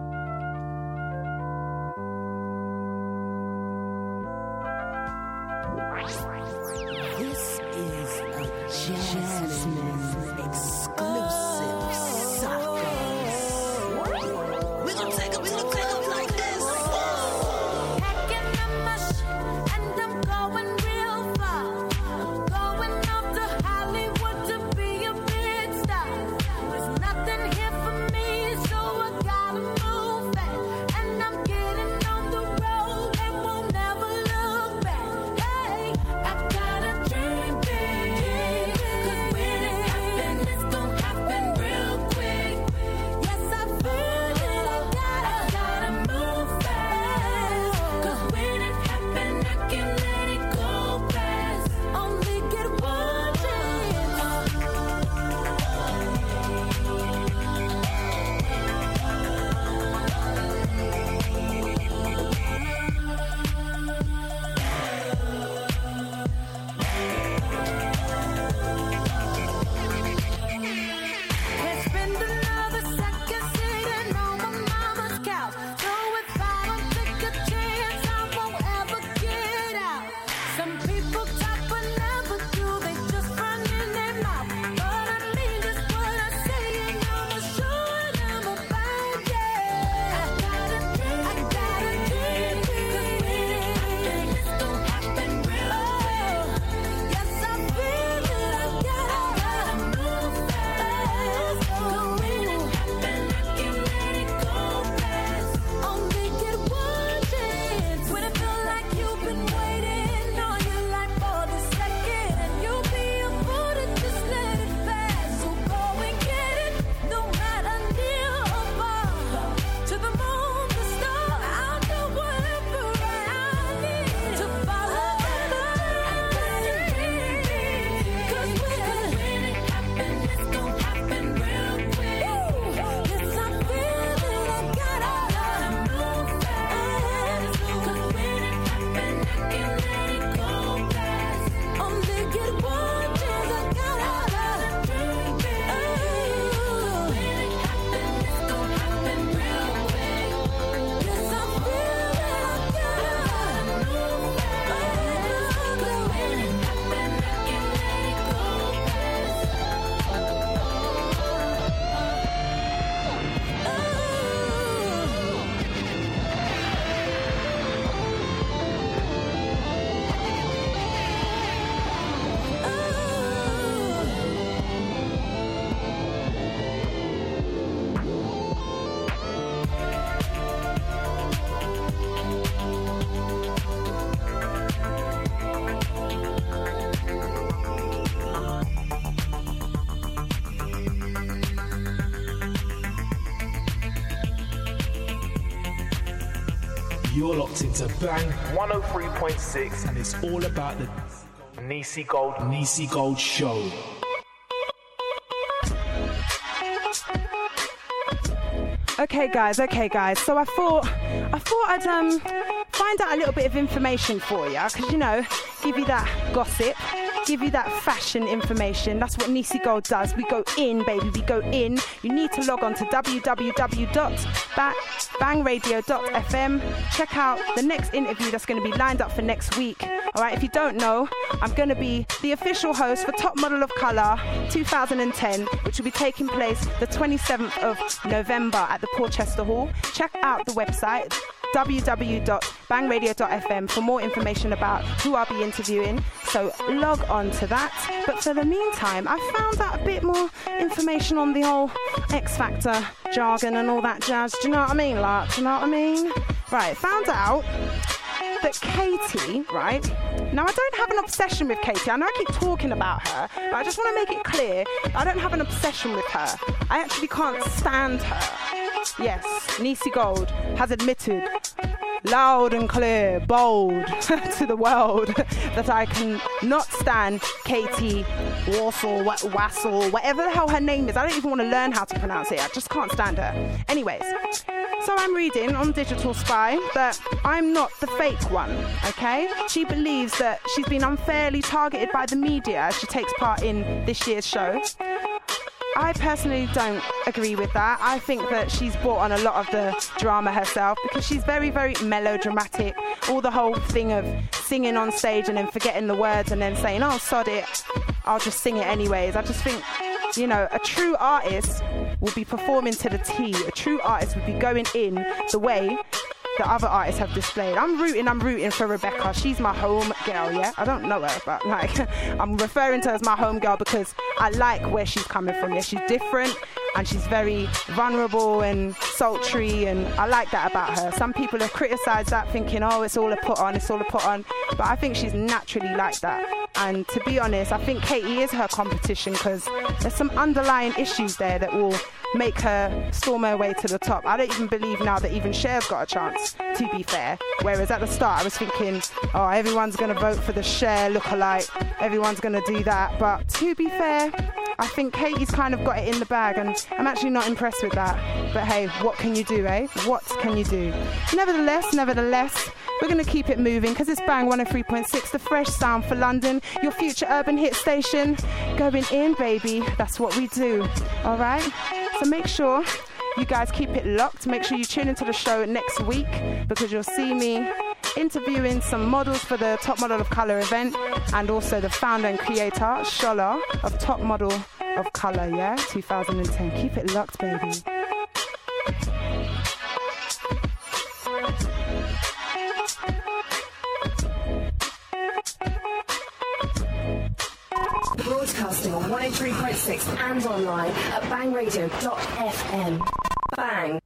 This is a Jasmine exclusive suckers. We're going to take a, we're going to take a like this. Never look back. Hey, I gotta dream big, 'cause when You're locked into Bang one oh three point six, and it's all about the Nisi Gold, Nisi Gold Show. Okay, guys. Okay, guys. So I thought, I thought I'd um find out a little bit of information for you, because you know, give you that gossip, give you that fashion information. That's what Nisi Gold does. We go in, baby. We go in. You need to log on to w w w dot bang radio dot f m. Check out the next interview that's going to be lined up for next week. All right. If you don't know, I'm going to be the official host for Top Model of Colour two thousand ten, which will be taking place the twenty-seventh of November at the Porchester Hall. Check out the website w w w dot bang radio dot f m for more information about who I'll be interviewing, so log on to that. But for the meantime, I found out a bit more information on the whole X Factor jargon and all that jazz. Do you know what I mean, like, do you know what I mean? Right, found out that Katie, right, now I don't have an obsession with Katie. I know I keep talking about her, but I just want to make it clear I don't have an obsession with her. I actually can't stand her. Yes, Nisi Gold has admitted loud and clear, bold to the world that I can not stand Katie Wassel, Wassel, whatever the hell her name is. I don't even want to learn how to pronounce it. I just can't stand her. Anyways, so I'm reading on Digital Spy that I'm not the fake one, okay? She believes that she's been unfairly targeted by the media as she takes part in this year's show. I personally don't agree with that. I think that she's brought on a lot of the drama herself, because she's very, very melodramatic. All the whole thing of singing on stage and then forgetting the words and then saying, oh, sod it, I'll just sing it anyways. I just think, you know, a true artist will be performing to the T. A true artist would be going in the way the other artists have displayed. I'm rooting, I'm rooting for Rebecca. She's my home girl, yeah? I don't know her, but like, I'm referring to her as my home girl because I like where she's coming from. Yeah, she's different and she's very vulnerable and sultry, and I like that about her. Some people have criticised that, thinking, oh, it's all a put on, it's all a put on. But I think she's naturally like that. And to be honest, I think Katie is her competition, because there's some underlying issues there that will make her storm her way to the top. I don't even believe now that even Cher's got a chance, to be fair. Whereas at the start I was thinking, oh, everyone's going to vote for the Cher lookalike, everyone's going to do that. But to be fair, I think Katie's kind of got it in the bag, and I'm actually not impressed with that. But hey, what can you do, eh? What can you do? Nevertheless, nevertheless, we're going to keep it moving, because it's Bang one oh three point six, the fresh sound for London, your future urban hit station. Going in, baby. That's what we do. All right? So make sure you guys keep it locked. Make sure you tune into the show next week, because you'll see me interviewing some models for the Top Model of Colour event, and also the founder and creator, Shola, of Top Model of Colour, yeah, two thousand ten. Keep it locked, baby. Broadcasting on one oh three point six and online at bang radio dot f m. Bang.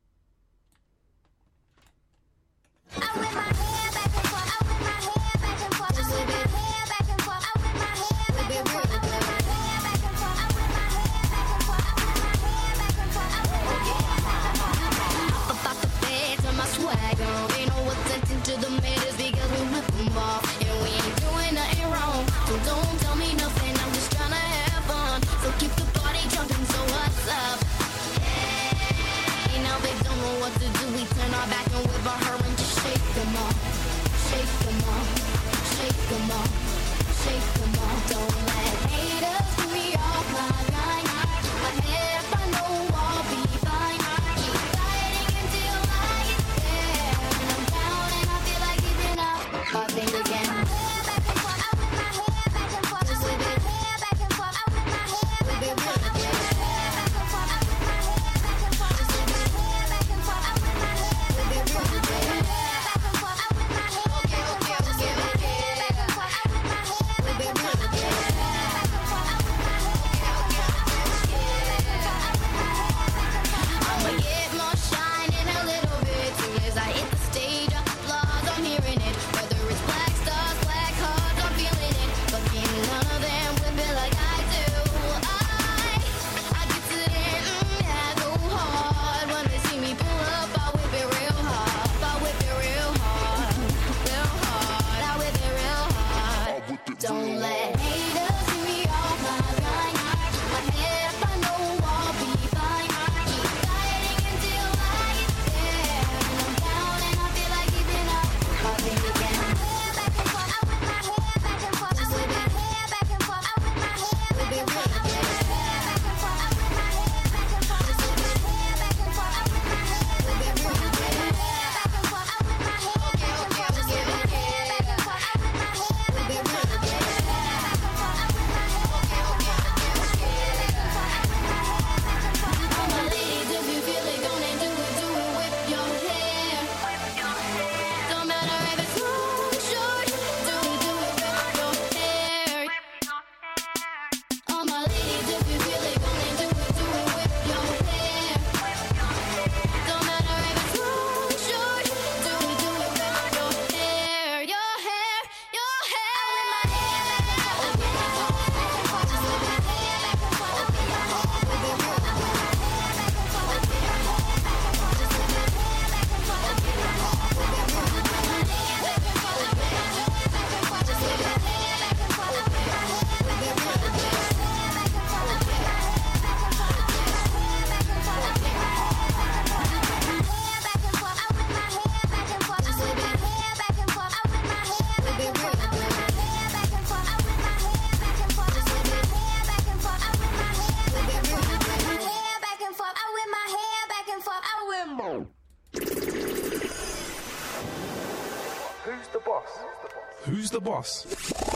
the boss?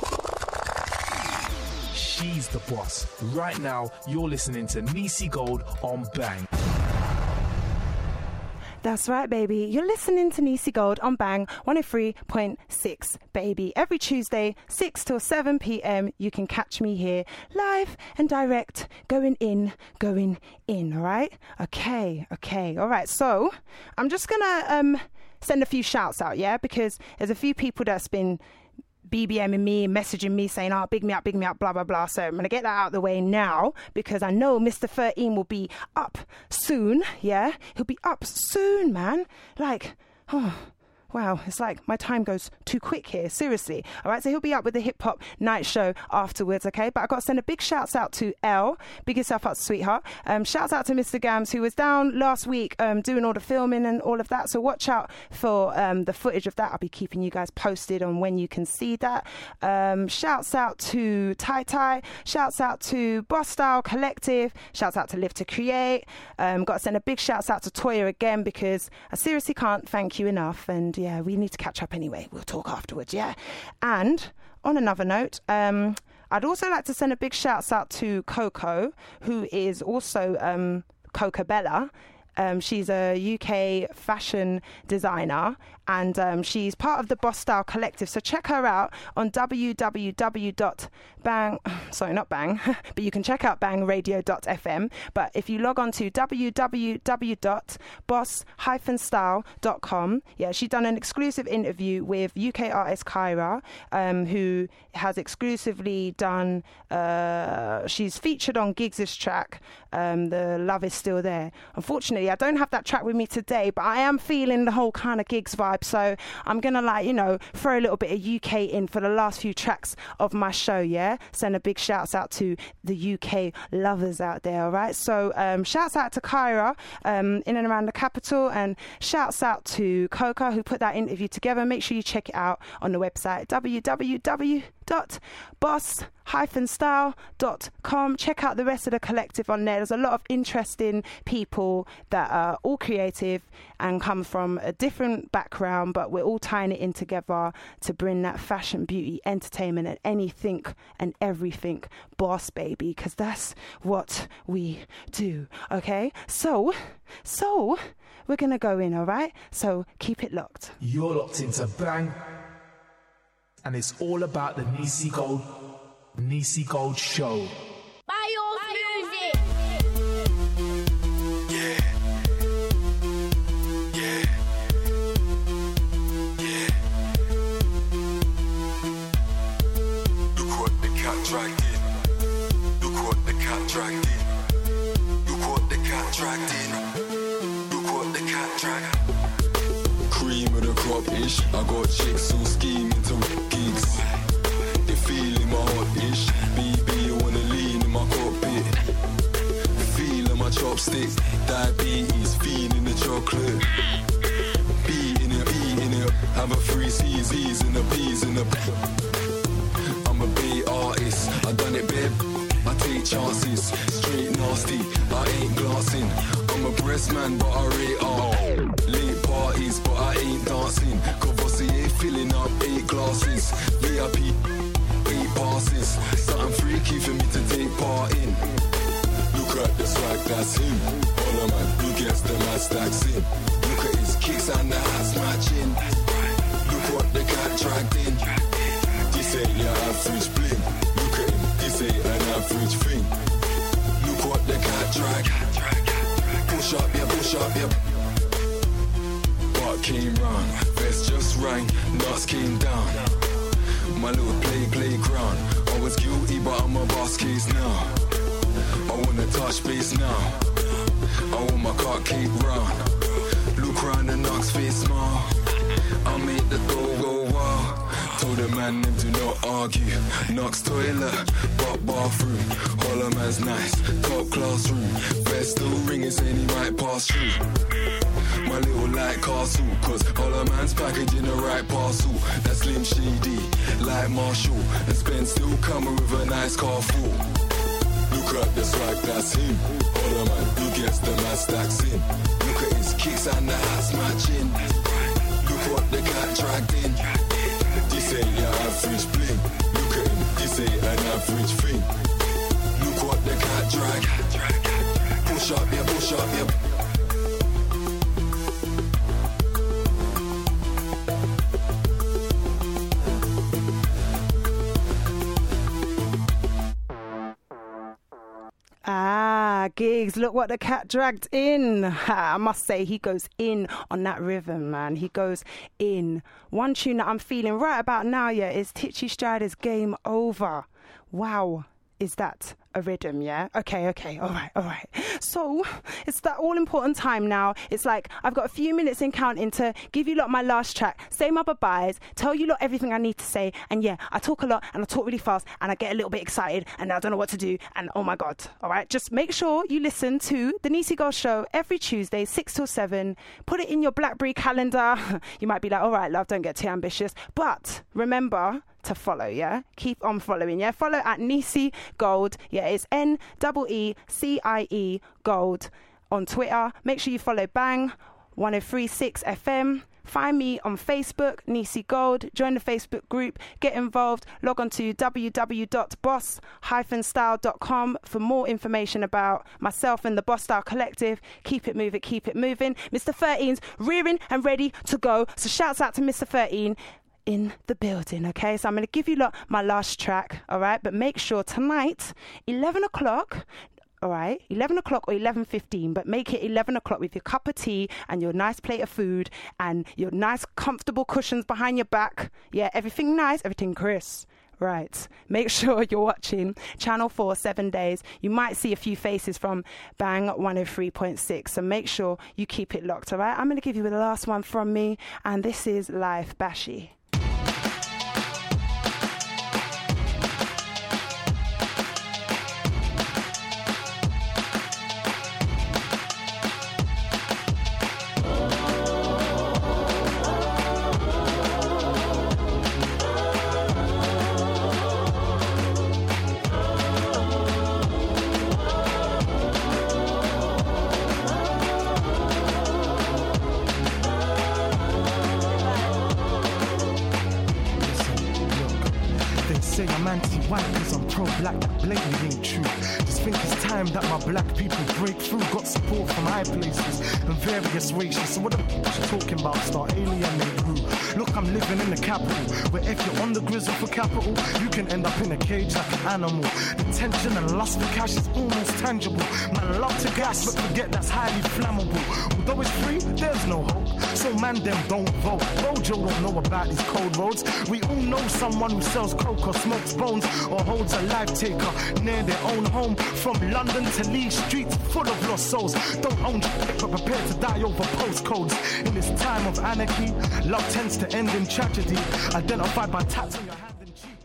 She's the boss. Right now, you're listening to Niecy Gold on Bang. That's right, baby. You're listening to Niecy Gold on Bang one oh three point six, baby. Every Tuesday, six till seven p.m, you can catch me here live and direct, going in, going in, all right? Okay, okay, all right. So I'm just going to um, send a few shouts out, yeah? Because there's a few people that's been BBMing me, messaging me saying, oh, big me up, big me up, blah, blah, blah. So I'm going to get that out of the way now because I know Mister thirteen will be up soon, yeah? He'll be up soon, man. Like, oh, wow, it's like my time goes too quick here, seriously. All right, so he'll be up with the Hip Hop Night Show afterwards, okay? But I've got to send a big shouts out to Elle. Big yourself up, sweetheart. Um, shouts out to Mister Gams, who was down last week um, doing all the filming and all of that. So watch out for um, the footage of that. I'll be keeping you guys posted on when you can see that. Um, shouts out to Tai Tai. Shouts out to Boss Style Collective. Shouts out to Live to Create. Um, got to send a big shouts out to Toya again because I seriously can't thank you enough. And yeah, we need to catch up anyway. We'll talk afterwards, yeah. And on another note, um, I'd also like to send a big shout out to Coco, who is also um, Coco Bella. Um, she's a U K fashion designer and um, she's part of the Boss Style Collective. So check her out on w w w dot bang, sorry, not bang, but you can check out bang radio dot f m. But if you log on to w w w dot boss dash style dot com, yeah, she's done an exclusive interview with U K artist Kyra, um, who has exclusively done, uh, she's featured on Giggs' track, um, The Love Is Still There. Unfortunately, I don't have that track with me today, but I am feeling the whole kind of Giggs vibe, so I'm gonna, like, you know, throw a little bit of U K in for the last few tracks of my show, yeah? Send a big shouts out to the U K lovers out there, all right? So um, shouts out to Kyra um, in and around the capital, and shouts out to Coca, who put that interview together. Make sure you check it out on the website w w w dot boss dash style dot com. Check out the rest of the collective on there. There's a lot of interesting people that are all creative and come from a different background, but we're all tying it in together to bring that fashion, beauty, entertainment, and anything and everything boss, baby, because that's what we do, okay? So, so we're gonna go in, all right? So keep it locked. You're locked into Bang, and it's all about the Niecy Gold, Niecy Gold Show. Buy your music. Yeah. Yeah. Yeah. Look what the cat dragged in. Look what the cat dragged in. Look what the cat dragged in. Look what the cat dragged. Cream of the crop-ish. I got chicks who scheming to gigs. They feeling my hot-ish. B B wanna lean in my cockpit. Feeling my chopsticks. Diabetes, feeling the chocolate. Beating it, beating it. Have a free C's, E's and the B's in the I'm a big artist. I done it, babe. I take chances. Straight nasty. I ain't glassing. I'm a breast man, but I rate art. Late parties, but I ain't dancing. Courvoisier filling up eight glasses. V I P, eight passes. Something freaky for me to take part in. Look at the swag, that's him. All of man, who gets the mad stacks in? Look at his kicks and the hats matching. Look what the cat dragged in. This ain't your average bling. Look at him, this ain't an average thing. Look what the cat dragged. Push up, yeah, push up, yeah. Butt came round, vest just rang, nuts came down. My little play playground. I was guilty, but I'm a boss case now. I wanna touch base now. I want my car cake round. Look round the Knox face smile. I made the door go wild. Told the man them do not argue. Knox toilet, but bathroom. Holler man's nice, top class room. Vest still ringing saying he might pass through. My little light castle, cause Holler man's packaging the right parcel. That Slim Shady, like Marshall. And Spence still coming with a nice car full. Look at the swag, that's him. Holler man, who gets the mad stacks in? Look at his kicks and the hats matching. Look what the cat dragged in. This This ain't your average bling. Look at him, this ain't an average thing. Look what the cat drag. Push up, yeah, push up, yeah. Ah, Gigs, look what the cat dragged in. Ha, I must say, he goes in on that rhythm, man. He goes in. One tune that I'm feeling right about now, yeah, is Titchy Strider's Game Over. Wow. Is that a rhythm, yeah? Okay, okay, all right, all right. So, it's that all-important time now. It's like, I've got a few minutes in counting to give you lot my last track, say my bye-byes, tell you lot everything I need to say, and yeah, I talk a lot, and I talk really fast, and I get a little bit excited, and I don't know what to do, and oh my God, all right? Just make sure you listen to The Niecy Gold Show every Tuesday, six till seven. Put it in your BlackBerry calendar. You might be like, all right, love, don't get too ambitious. But remember to follow, yeah? Keep on following, yeah? Follow at Niecy Gold. Yeah, it's N E E C I E Gold on Twitter. Make sure you follow Bang one oh three point six F M. Find me on Facebook, Niecy Gold. Join the Facebook group. Get involved. Log on to w w w dot boss dash style dot com for more information about myself and the Boss Style Collective. Keep it moving, keep it moving. Mister thirteen's rearing and ready to go. So shouts out to Mister thirteen. In the building, okay? So I'm going to give you lot my last track, all right? But make sure tonight, eleven o'clock, all right? eleven o'clock or eleven fifteen, but make it eleven o'clock with your cup of tea and your nice plate of food and your nice comfortable cushions behind your back. Yeah, everything nice, everything crisp. Right. Make sure you're watching Channel four seven days. You might see a few faces from Bang one oh three point six. So make sure you keep it locked, all right? I'm going to give you the last one from me, and this is Life Bashy. Say I'm anti-white cause I'm pro-black, that blatantly ain't true. Just think it's time that my black people break through. Got support from high places and various races. So what the f*** you talking about? Start alienating who? Look, I'm living in the capital, where if you're on the grizzle for capital, you can end up in a cage like an animal. The tension and lust for cash is almost tangible. Man, love to gas, but forget that's highly flammable. Although it's free, there's no hope. So man, them don't vote. Rojo don't know about these cold roads. We all know someone who sells coke or smokes bones or holds a life taker near their own home. From London to Lee streets full of lost souls. Don't own shit, but prepare to die over postcodes. In this time of anarchy, love tends to end in tragedy. Identified by tats on your hand and cheek.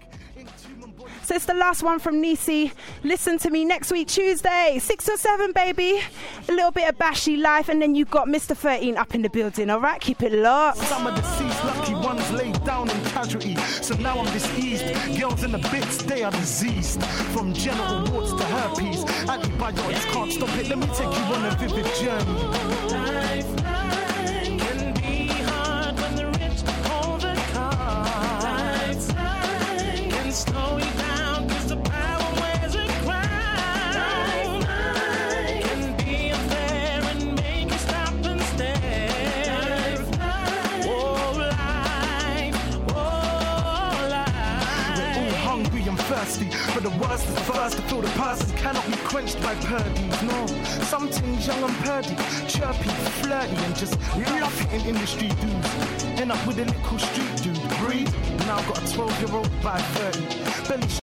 So it's the last one from Niecy. Listen to me next week, Tuesday, six or seven, baby. A little bit of bashy life, and then you've got Mister thirteen up in the building, all right? Keep it locked. Some of the deceased lucky ones laid down in casualty. So now I'm diseased. Girls in the bits, they are diseased. From genital warts to herpes. Antibiotics can't stop it. Let me take you on a vivid journey. Life, life can be hard when the rich hold the cards. Life, life can slow you down cause the power wears a crown. Life, life can be unfair and make you stop and stare. Life, life, oh life, oh life. We're all hungry and thirsty, but the worst is first to feel the person cannot be quenched by purdies. No, some things young and purdy, chirpy, flirty, and just love hitting industry dudes. End up with a little street dude. Breed, now got a twelve year old by thirty. Belly